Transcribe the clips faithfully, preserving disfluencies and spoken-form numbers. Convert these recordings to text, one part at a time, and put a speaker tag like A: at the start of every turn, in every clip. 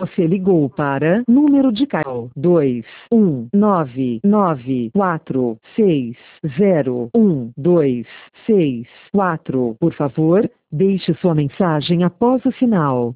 A: Você ligou para número de call dois um nove nove quatro seis zero um dois seis quatro. Por favor, deixe sua mensagem após o sinal.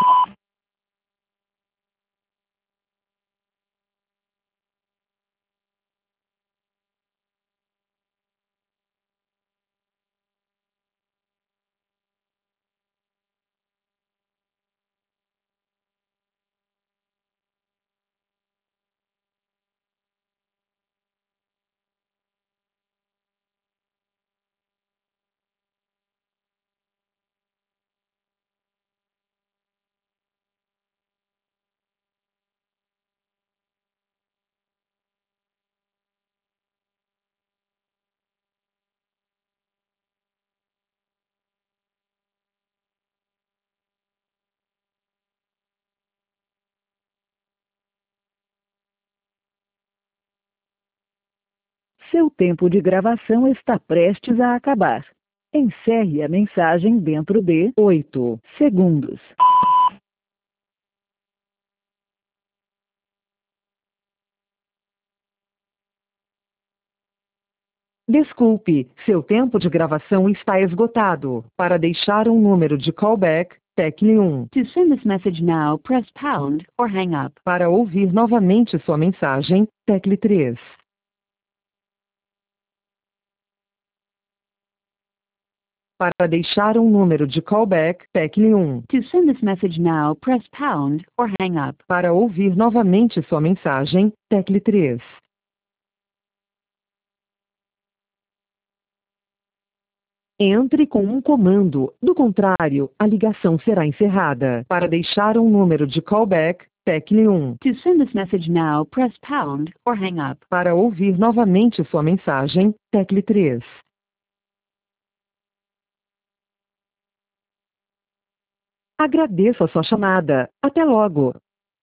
A: Seu tempo de gravação está prestes a acabar. Encerre a mensagem dentro de oito segundos. Desculpe, seu tempo de gravação está esgotado. Para deixar um número de callback, tecle um. To send this message now, press pound or hang up. Para ouvir novamente sua mensagem, tecle três. Para deixar um número de callback, tecle um. To send this message now, press pound or hang up. Para ouvir novamente sua mensagem, tecle três. Entre com um comando, do contrário, a ligação será encerrada. Para deixar um número de callback, tecle um. To send this message now, press pound or hang up. Para ouvir novamente sua mensagem, tecle três. Agradeço a sua chamada. Até logo.